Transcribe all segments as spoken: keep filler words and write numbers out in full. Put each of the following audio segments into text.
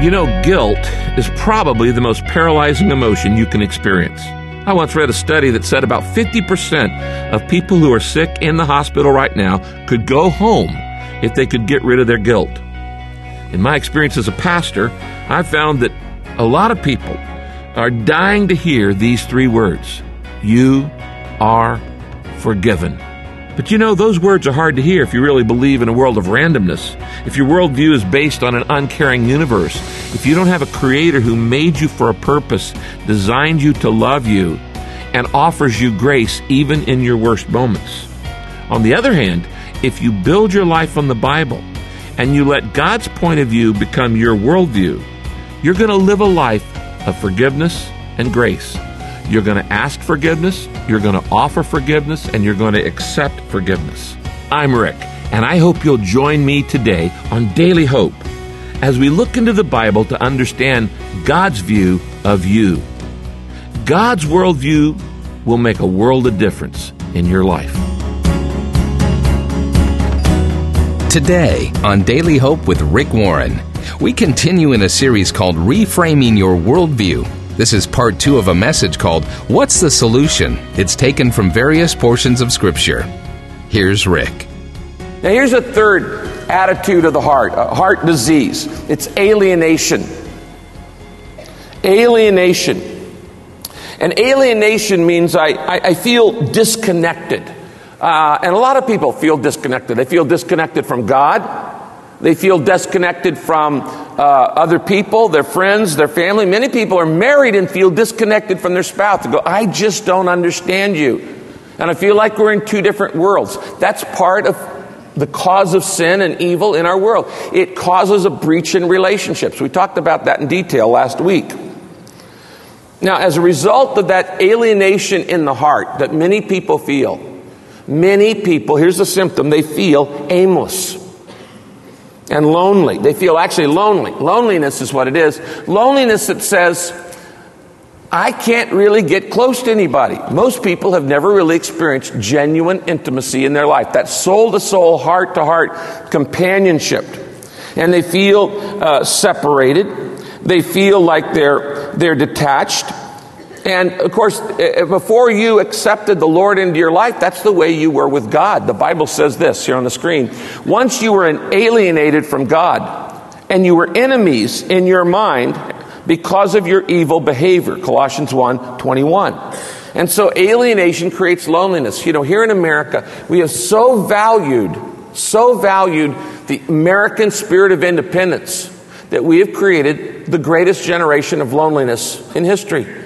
You know, guilt is probably the most paralyzing emotion you can experience. I once read a study that said about fifty percent of people who are sick in the hospital right now could go home if they could get rid of their guilt. In my experience as a pastor, I've found that a lot of people are dying to hear these three words: you are forgiven. But you know, those words are hard to hear if you really believe in a world of randomness, if your worldview is based on an uncaring universe, if you don't have a creator who made you for a purpose, designed you to love you, and offers you grace even in your worst moments. On the other hand, if you build your life on the Bible and you let God's point of view become your worldview, you're going to live a life of forgiveness and grace. You're going to ask forgiveness, you're going to offer forgiveness, and you're going to accept forgiveness. I'm Rick, and I hope you'll join me today on Daily Hope as we look into the Bible to understand God's view of you. God's worldview will make a world of difference in your life. Today on Daily Hope with Rick Warren, we continue in a series called Reframing Your Worldview. This is part two of a message called What's the Solution? It's taken from various portions of Scripture. Here's Rick. Now here's a third attitude of the heart, a heart disease. It's alienation. Alienation. And alienation means I, I, I feel disconnected. Uh, and a lot of people feel disconnected. They feel disconnected from God. They feel disconnected from uh, other people, their friends, their family. Many people are married and feel disconnected from their spouse. They go, I just don't understand you. And I feel like we're in two different worlds. That's part of the cause of sin and evil in our world. It causes a breach in relationships. We talked about that in detail last week. Now, as a result of that alienation in the heart that many people feel, many people, here's the symptom, they feel aimless and lonely. They feel actually lonely. Loneliness is what it is. Loneliness that says, I can't really get close to anybody. Most people have never really experienced genuine intimacy in their life. That soul-to-soul, heart-to-heart companionship. And they feel uh, separated. They feel like they're they're detached. And, of course, before you accepted the Lord into your life, that's the way you were with God. The Bible says this here on the screen. Once you were alienated from God, and you were enemies in your mind because of your evil behavior. Colossians one twenty-one. And so alienation creates loneliness. You know, here in America, we have so valued, so valued the American spirit of independence that we have created the greatest generation of loneliness in history.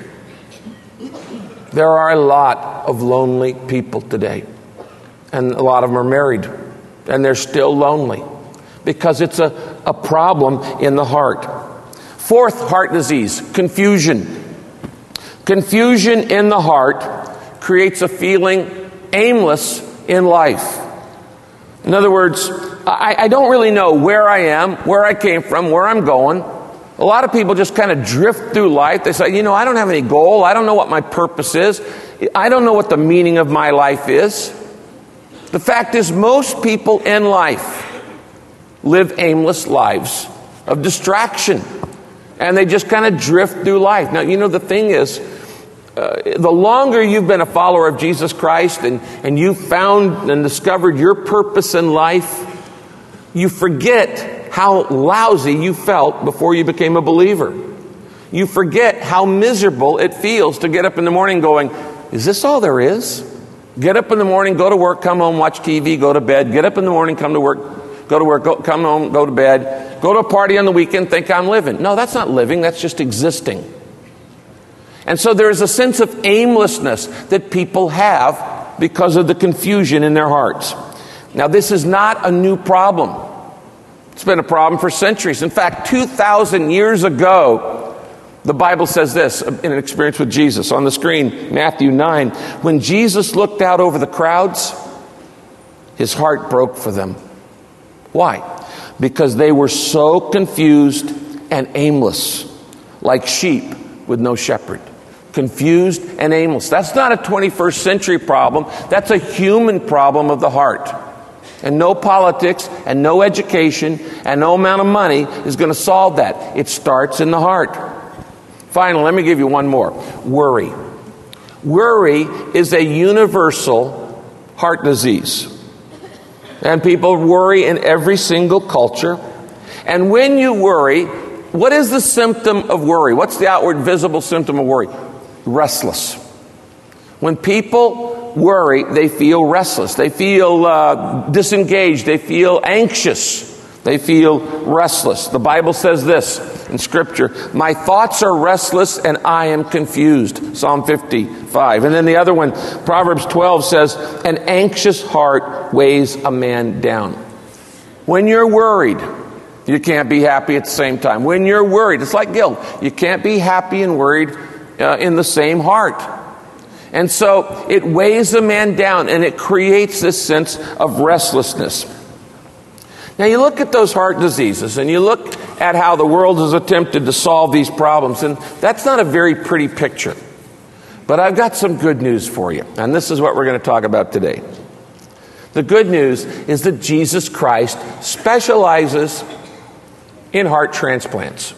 There are a lot of lonely people today, and a lot of them are married, and they're still lonely because it's a, a problem in the heart. Fourth heart disease, confusion. Confusion in the heart creates a feeling aimless in life. In other words, I, I don't really know where I am, where I came from, where I'm going. A lot of people just kind of drift through life. They say, you know, I don't have any goal. I don't know what my purpose is. I don't know what the meaning of my life is. The fact is, most people in life live aimless lives of distraction. And they just kind of drift through life. Now, you know, the thing is, uh, the longer you've been a follower of Jesus Christ and, and you've found and discovered your purpose in life, you forget how lousy you felt before you became a believer. You forget how miserable it feels to get up in the morning going, is this all there is? Get up in the morning, go to work, come home, watch T V, go to bed. Get up in the morning, come to work, go to work, go, come home, go to bed. Go to a party on the weekend, think I'm living. No, that's not living, that's just existing. And so there is a sense of aimlessness that people have because of the confusion in their hearts. Now, this is not a new problem. It's been a problem for centuries. In fact, two thousand years ago, the Bible says this in an experience with Jesus. On the screen, Matthew nine. When Jesus looked out over the crowds, his heart broke for them. Why? Because they were so confused and aimless, like sheep with no shepherd. Confused and aimless. That's not a twenty-first century problem. That's a human problem of the heart. And no politics and no education and no amount of money is going to solve that. It starts in the heart. Finally, let me give you one more. Worry. Worry is a universal heart disease. And people worry in every single culture. And when you worry, what is the symptom of worry? What's the outward visible symptom of worry? Restless. When people worry, they feel restless. They feel uh, disengaged. They feel anxious. They feel restless. The Bible says this in Scripture, my thoughts are restless and I am confused. Psalm fifty-five. And then the other one, Proverbs twelve says, an anxious heart weighs a man down. When you're worried, you can't be happy at the same time. When you're worried, it's like guilt. You can't be happy and worried uh, in the same heart. And so it weighs a man down and it creates this sense of restlessness. Now you look at those heart diseases and you look at how the world has attempted to solve these problems, and that's not a very pretty picture. But I've got some good news for you, and this is what we're going to talk about today. The good news is that Jesus Christ specializes in heart transplants.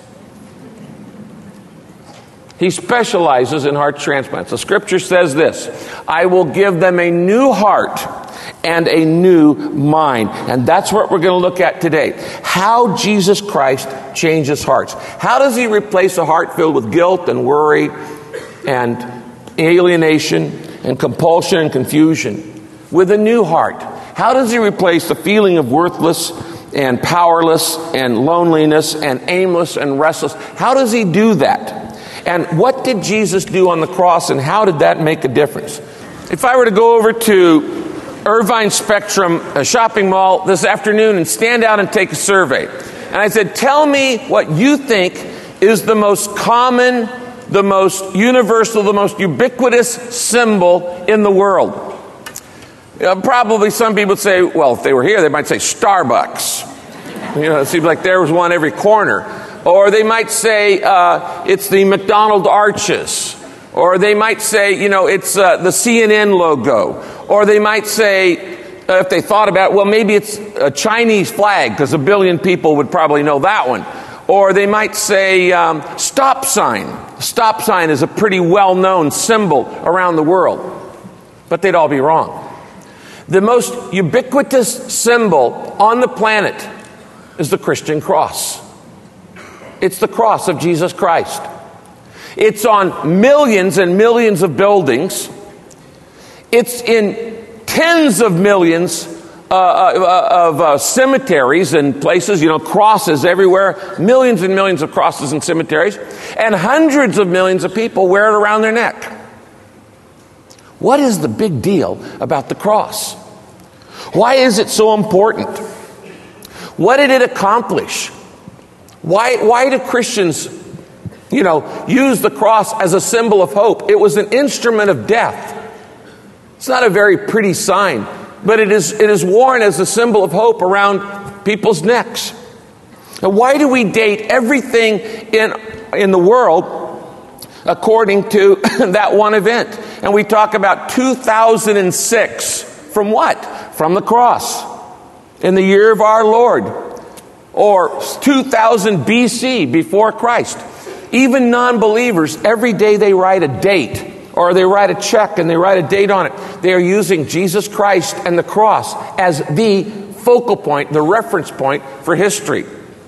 He specializes in heart transplants. The Scripture says this, I will give them a new heart and a new mind. And that's what we're going to look at today. How Jesus Christ changes hearts. How does he replace a heart filled with guilt and worry and alienation and compulsion and confusion with a new heart? How does he replace the feeling of worthless and powerless and loneliness and aimless and restless? How does he do that? And what did Jesus do on the cross, and how did that make a difference? If I were to go over to Irvine Spectrum a shopping mall this afternoon and stand out and take a survey, and I said, tell me what you think is the most common, the most universal, the most ubiquitous symbol in the world. Uh, probably some people would say, well, if they were here, they might say Starbucks. You know, it seems like there was one every corner. Or they might say uh, it's the McDonald arches. Or they might say, you know, it's uh, the C N N logo. Or they might say, uh, if they thought about it, well, maybe it's a Chinese flag, because a billion people would probably know that one. Or they might say um, stop sign. Stop sign is a pretty well-known symbol around the world. But they'd all be wrong. The most ubiquitous symbol on the planet is the Christian cross. It's the cross of Jesus Christ. It's on millions and millions of buildings. It's in tens of millions uh, uh, of uh, cemeteries and places, you know, crosses everywhere. Millions and millions of crosses and cemeteries. And hundreds of millions of people wear it around their neck. What is the big deal about the cross? Why is it so important? What did it accomplish? Why, why do Christians, you know, use the cross as a symbol of hope? It was an instrument of death. It's not a very pretty sign, but it is, it is worn as a symbol of hope around people's necks. Now, why do we date everything in, in the world according to that one event? And we talk about two thousand six. From what? From the cross. In the year of our Lord. Or two thousand B C, before Christ. Even non-believers, every day they write a date, or they write a check and they write a date on it. They are using Jesus Christ and the cross as the focal point, the reference point for history.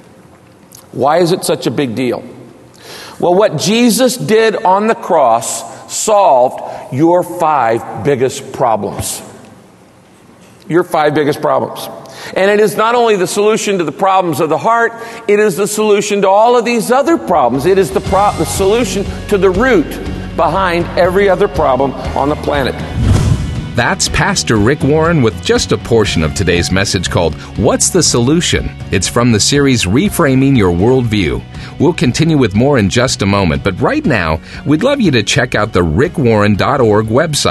Why is it such a big deal? Well, what Jesus did on the cross solved your five biggest problems. Your five biggest problems. And it is not only the solution to the problems of the heart, it is the solution to all of these other problems. It is the, pro- the solution to the root behind every other problem on the planet. That's Pastor Rick Warren with just a portion of today's message called What's the Solution? It's from the series Reframing Your Worldview. We'll continue with more in just a moment, but right now, we'd love you to check out the rick warren dot org website.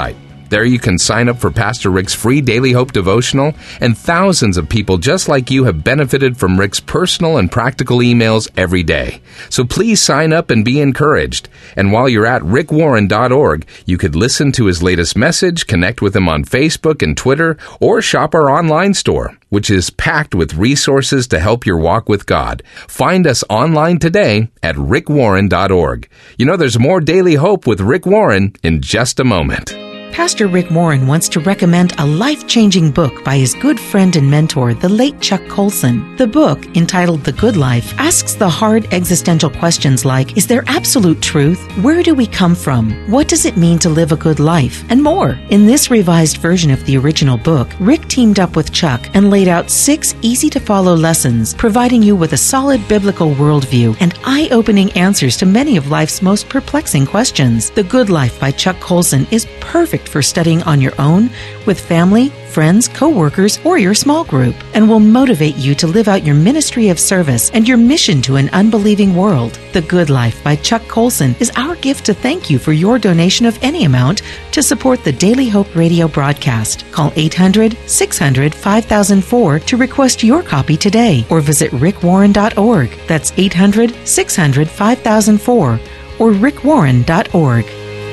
There you can sign up for Pastor Rick's free Daily Hope devotional, and thousands of people just like you have benefited from Rick's personal and practical emails every day. So please sign up and be encouraged. And while you're at rick warren dot org, you could listen to his latest message, connect with him on Facebook and Twitter, or shop our online store, which is packed with resources to help your walk with God. Find us online today at rick warren dot org. You know, there's more Daily Hope with Rick Warren in just a moment. Pastor Rick Warren wants to recommend a life-changing book by his good friend and mentor, the late Chuck Colson. The book, entitled The Good Life, asks the hard existential questions like, is there absolute truth? Where do we come from? What does it mean to live a good life? And more. In this revised version of the original book, Rick teamed up with Chuck and laid out six easy-to-follow lessons, providing you with a solid biblical worldview and eye-opening answers to many of life's most perplexing questions. The Good Life by Chuck Colson is perfect for studying on your own, with family, friends, co-workers, or your small group, and will motivate you to live out your ministry of service and your mission to an unbelieving world. The Good Life by Chuck Colson is our gift to thank you for your donation of any amount to support the Daily Hope radio broadcast. Call eight hundred, six hundred, five thousand four to request your copy today, or visit rick warren dot org. That's eight hundred, six hundred, five thousand four, or rick warren dot org.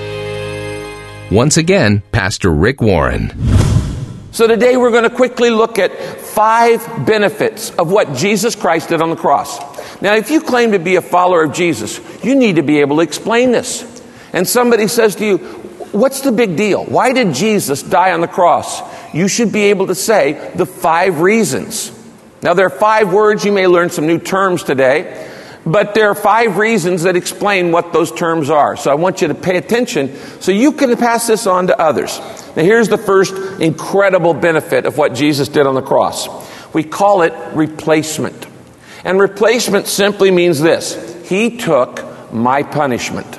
Once again, Pastor Rick Warren. So today we're going to quickly look at five benefits of what Jesus Christ did on the cross. Now, if you claim to be a follower of Jesus, you need to be able to explain this. And somebody says to you, what's the big deal? Why did Jesus die on the cross? You should be able to say the five reasons. Now, there are five words. You may learn some new terms today. But there are five reasons that explain what those terms are. So I want you to pay attention so you can pass this on to others. Now here's the first incredible benefit of what Jesus did on the cross. We call it replacement. And replacement simply means this. He took my punishment.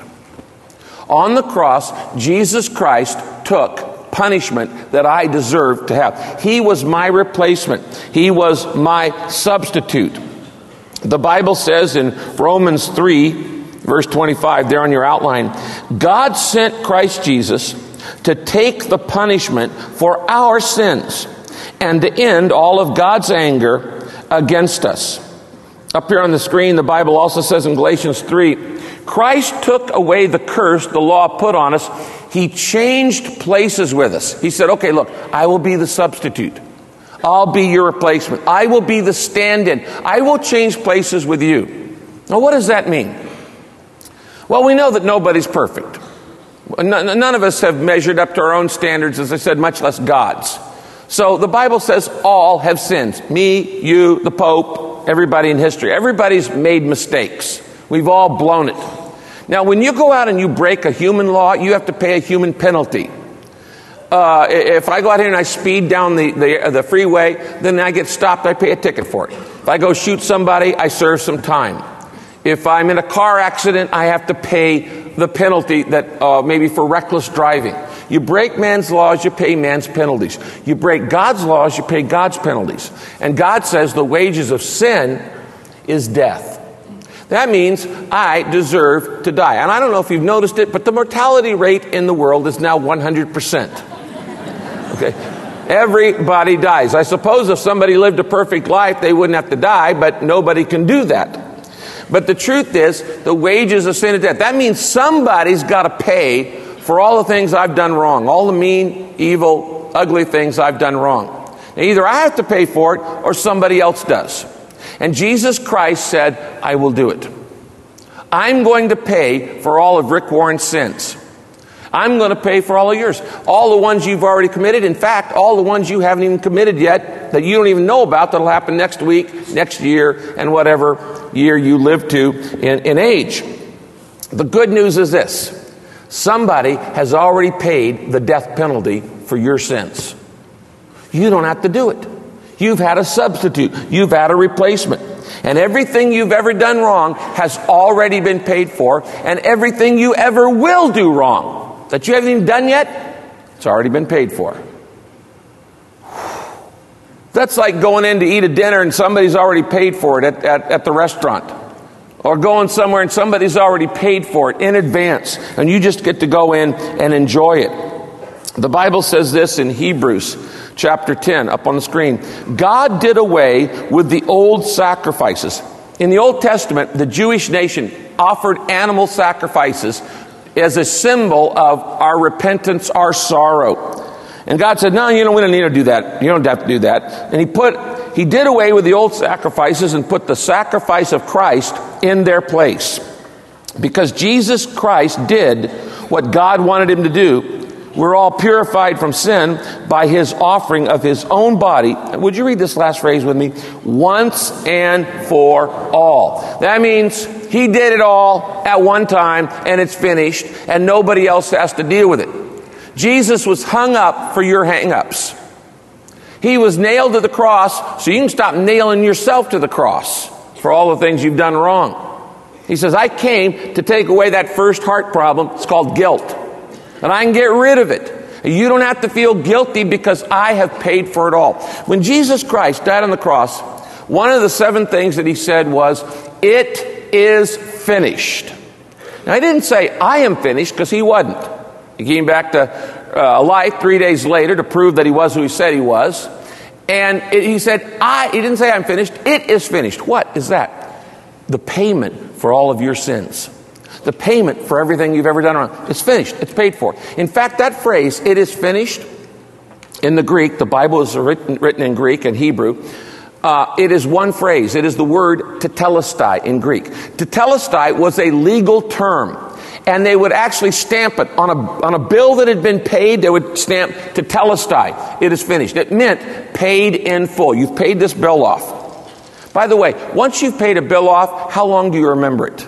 On the cross, Jesus Christ took punishment that I deserved to have. He was my replacement. He was my substitute. The Bible says in Romans three, verse twenty-five, there on your outline, God sent Christ Jesus to take the punishment for our sins and to end all of God's anger against us. Up here on the screen, the Bible also says in Galatians three, Christ took away the curse the law put on us. He changed places with us. He said, okay, look, I will be the substitute. I'll be your replacement. I will be the stand-in. I will change places with you. Now, what does that mean? Well, we know that nobody's perfect. None of us have measured up to our own standards, as I said, much less God's. So the Bible says all have sinned. Me, you, the Pope, everybody in history. Everybody's made mistakes. We've all blown it. Now, when you go out and you break a human law, you have to pay a human penalty. Uh, if I go out here and I speed down the, the, the freeway, then I get stopped, I pay a ticket for it. If I go shoot somebody, I serve some time. If I'm in a car accident, I have to pay the penalty that uh, maybe for reckless driving. You break man's laws, you pay man's penalties. You break God's laws, you pay God's penalties. And God says the wages of sin is death. That means I deserve to die. And I don't know if you've noticed it, but the mortality rate in the world is now one hundred percent. Okay. Everybody dies. I suppose if somebody lived a perfect life, they wouldn't have to die, but nobody can do that. But the truth is, the wages of sin is death. That means somebody's got to pay for all the things I've done wrong, all the mean, evil, ugly things I've done wrong. Now, either I have to pay for it or somebody else does. And Jesus Christ said, I will do it. I'm going to pay for all of Rick Warren's sins. I'm going to pay for all of yours. All the ones you've already committed. In fact, all the ones you haven't even committed yet that you don't even know about that'll happen next week, next year, and whatever year you live to in, in age. The good news is this. Somebody has already paid the death penalty for your sins. You don't have to do it. You've had a substitute. You've had a replacement. And everything you've ever done wrong has already been paid for. And everything you ever will do wrong that you haven't even done yet, it's already been paid for. That's like going in to eat a dinner and somebody's already paid for it at, at, at the restaurant. Or going somewhere and somebody's already paid for it in advance. And you just get to go in and enjoy it. The Bible says this in Hebrews chapter ten, up on the screen. God did away with the old sacrifices. In the Old Testament, the Jewish nation offered animal sacrifices as a symbol of our repentance, our sorrow. And God said, no, you don't, we don't need to do that. You don't have to do that. And he put, he did away with the old sacrifices and put the sacrifice of Christ in their place. Because Jesus Christ did what God wanted him to do. We're all purified from sin by his offering of his own body. Would you read this last phrase with me? Once and for all. That means he did it all at one time and it's finished and nobody else has to deal with it. Jesus was hung up for your hang-ups. He was nailed to the cross so you can stop nailing yourself to the cross for all the things you've done wrong. He says, I came to take away that first heart problem. It's called guilt. And I can get rid of it. You don't have to feel guilty because I have paid for it all. When Jesus Christ died on the cross, one of the seven things that he said was, it is finished. Now, he didn't say, I am finished, because he wasn't. He came back to uh, life three days later to prove that he was who he said he was. And it, he said, I, he didn't say I'm finished. It is finished. What is that? The payment for all of your sins. The payment for everything you've ever done wrong. It's finished. It's paid for. In fact, that phrase, it is finished, in the Greek, the Bible is written, written in Greek and Hebrew. Uh, it is one phrase. It is the word tetelestai in Greek. Tetelestai was a legal term. And they would actually stamp it on a, on a bill that had been paid. They would stamp tetelestai. It is finished. It meant paid in full. You've paid this bill off. By the way, once you've paid a bill off, how long do you remember it?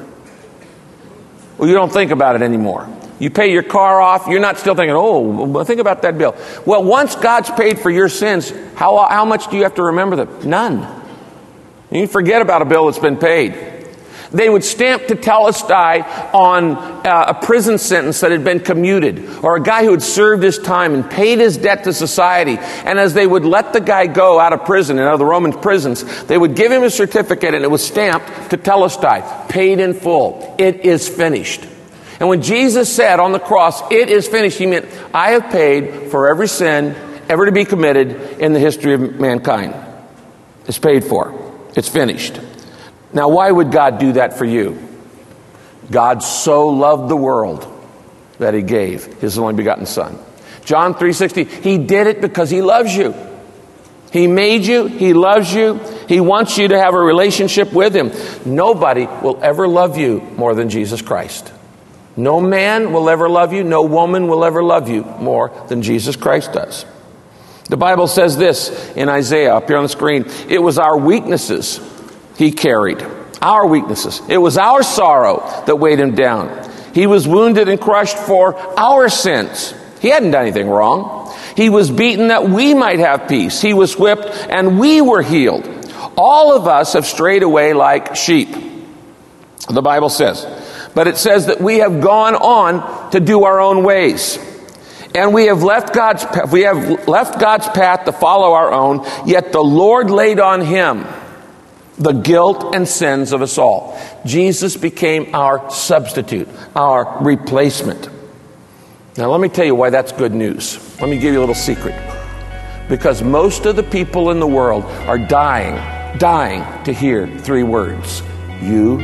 Well, you don't think about it anymore. You pay your car off, you're not still thinking, oh, think about that bill. Well, once God's paid for your sins, how, how much do you have to remember them? None. You forget about a bill that's been paid. They would stamp tetelestai on uh, a prison sentence that had been commuted, or a guy who had served his time and paid his debt to society. And as they would let the guy go out of prison, in other Roman prisons, they would give him a certificate and it was stamped tetelestai, paid in full. It is finished. And when Jesus said on the cross, it is finished, he meant, I have paid for every sin ever to be committed in the history of mankind. It's paid for. It's finished. Now, why would God do that for you? God so loved the world that he gave his only begotten Son. John three sixty, he did it because he loves you. He made you. He loves you. He wants you to have a relationship with him. Nobody will ever love you more than Jesus Christ. No man will ever love you. No woman will ever love you more than Jesus Christ does. The Bible says this in Isaiah, up here on the screen. It was our weaknesses he carried. Our weaknesses. It was our sorrow that weighed him down. He was wounded and crushed for our sins. He hadn't done anything wrong. He was beaten that we might have peace. He was whipped and we were healed. All of us have strayed away like sheep, the Bible says. But it says that we have gone on to do our own ways. And we have left God's we have left God's path to follow our own, yet the Lord laid on him the guilt and sins of us all. Jesus became our substitute, our replacement. Now let me tell you why that's good news. Let me give you a little secret. Because most of the people in the world are dying, dying to hear three words. You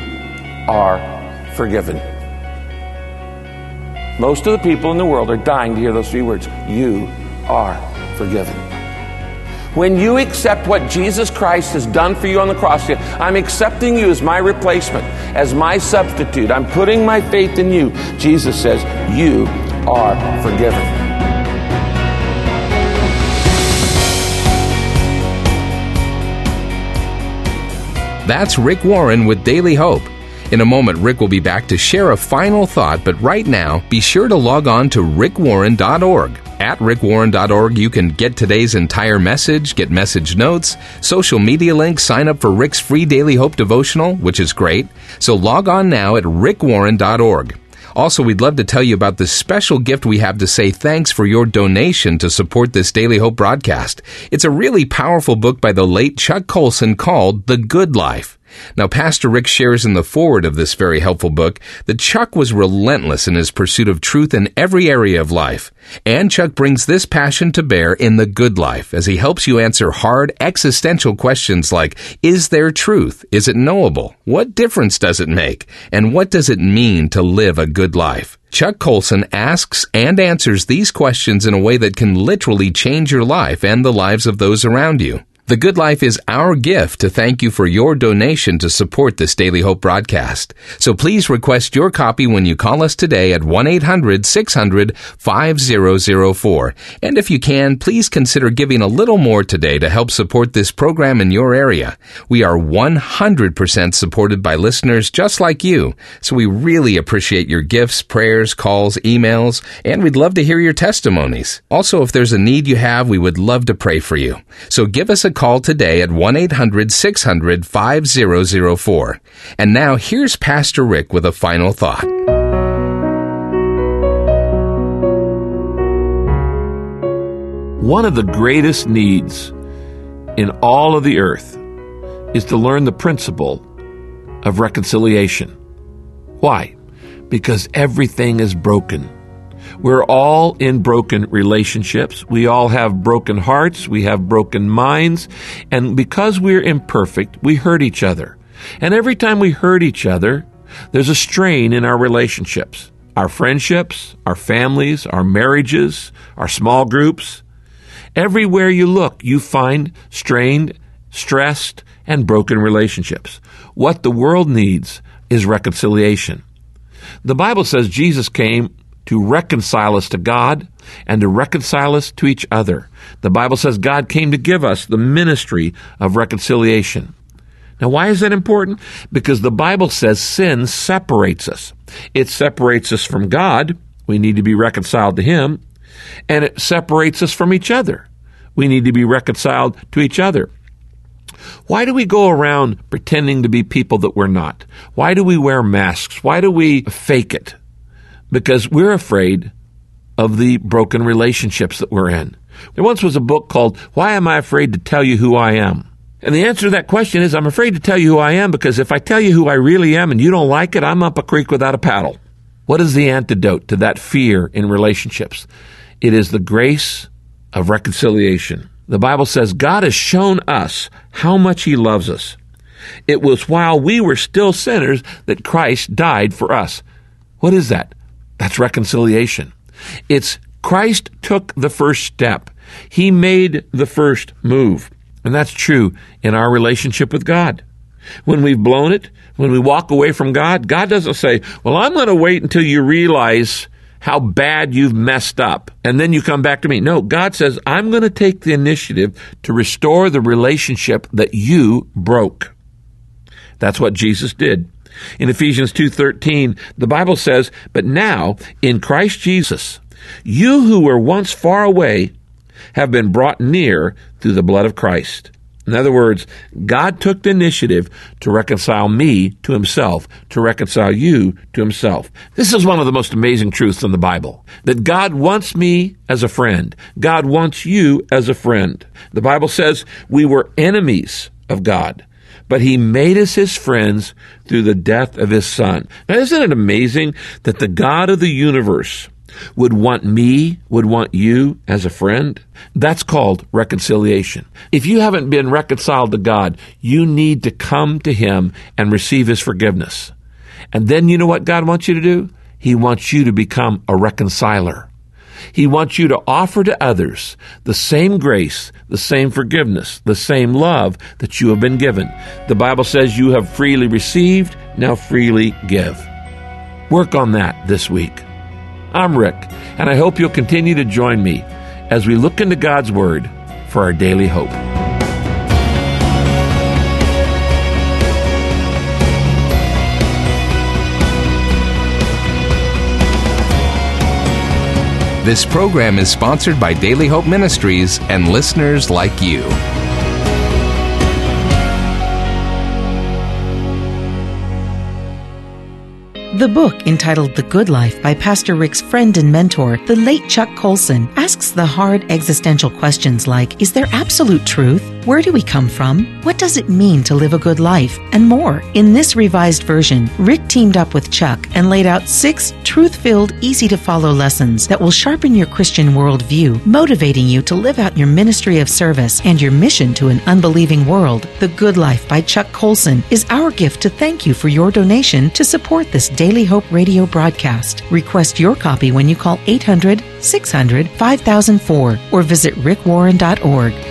are forgiven. Most of the people in the world are dying to hear those three words. You are forgiven. When you accept what Jesus Christ has done for you on the cross, I'm accepting you as my replacement, as my substitute. I'm putting my faith in you. Jesus says, you are forgiven. That's Rick Warren with Daily Hope. In a moment, Rick will be back to share a final thought, but right now, be sure to log on to rick warren dot org. At rick warren dot org, you can get today's entire message, get message notes, social media links, sign up for Rick's free Daily Hope devotional, which is great. So log on now at rick warren dot org. Also, we'd love to tell you about the special gift we have to say thanks for your donation to support this Daily Hope broadcast. It's a really powerful book by the late Chuck Colson called The Good Life. Now, Pastor Rick shares in the foreword of this very helpful book that Chuck was relentless in his pursuit of truth in every area of life. And Chuck brings this passion to bear in The Good Life as he helps you answer hard existential questions like, is there truth? Is it knowable? What difference does it make? And what does it mean to live a good life? Chuck Colson asks and answers these questions in a way that can literally change your life and the lives of those around you. The Good Life is our gift to thank you for your donation to support this Daily Hope broadcast. So please request your copy when you call us today at one eight hundred six hundred five zero zero four. And if you can, please consider giving a little more today to help support this program in your area. We are one hundred percent supported by listeners just like you, so we really appreciate your gifts, prayers, calls, emails, and we'd love to hear your testimonies. Also, if there's a need you have, we would love to pray for you. So give us a call today at one eight hundred six hundred five zero zero four. And now here's Pastor Rick with a final thought. One of the greatest needs in all of the earth is to learn the principle of reconciliation. Why? Because everything is broken. We're all in broken relationships. We all have broken hearts. We have broken minds. And because we're imperfect, we hurt each other. And every time we hurt each other, there's a strain in our relationships, our friendships, our families, our marriages, our small groups. Everywhere you look, you find strained, stressed, and broken relationships. What the world needs is reconciliation. The Bible says Jesus came to reconcile us to God and to reconcile us to each other. The Bible says God came to give us the ministry of reconciliation. Now, why is that important? Because the Bible says sin separates us. It separates us from God. We need to be reconciled to Him. And it separates us from each other. We need to be reconciled to each other. Why do we go around pretending to be people that we're not? Why do we wear masks? Why do we fake it? Because we're afraid of the broken relationships that we're in. There once was a book called, Why Am I Afraid to Tell You Who I Am? And the answer to that question is, I'm afraid to tell you who I am because if I tell you who I really am and you don't like it, I'm up a creek without a paddle. What is the antidote to that fear in relationships? It is the grace of reconciliation. The Bible says God has shown us how much He loves us. It was while we were still sinners that Christ died for us. What is that? That's reconciliation. It's Christ took the first step. He made the first move. And that's true in our relationship with God. When we've blown it, when we walk away from God, God doesn't say, well, I'm going to wait until you realize how bad you've messed up, and then you come back to me. No, God says, I'm going to take the initiative to restore the relationship that you broke. That's what Jesus did. In Ephesians two thirteen, the Bible says, but now, in Christ Jesus, you who were once far away have been brought near through the blood of Christ. In other words, God took the initiative to reconcile me to Himself, to reconcile you to Himself. This is one of the most amazing truths in the Bible, that God wants me as a friend. God wants you as a friend. The Bible says we were enemies of God, but He made us His friends through the death of His Son. Now, isn't it amazing that the God of the universe would want me, would want you as a friend? That's called reconciliation. If you haven't been reconciled to God, you need to come to Him and receive His forgiveness. And then you know what God wants you to do? He wants you to become a reconciler. He wants you to offer to others the same grace, the same forgiveness, the same love that you have been given. The Bible says you have freely received, now freely give. Work on that this week. I'm Rick, and I hope you'll continue to join me as we look into God's Word for our daily hope. This program is sponsored by Daily Hope Ministries and listeners like you. The book, entitled The Good Life by Pastor Rick's friend and mentor, the late Chuck Colson, asks the hard existential questions like, is there absolute truth? Where do we come from? What does it mean to live a good life? And more. In this revised version, Rick teamed up with Chuck and laid out six truth-filled, easy-to-follow lessons that will sharpen your Christian worldview, motivating you to live out your ministry of service and your mission to an unbelieving world. The Good Life by Chuck Colson is our gift to thank you for your donation to support this Daily Hope radio broadcast. Request your copy when you call eight hundred, six hundred, five thousand four or visit rick warren dot org.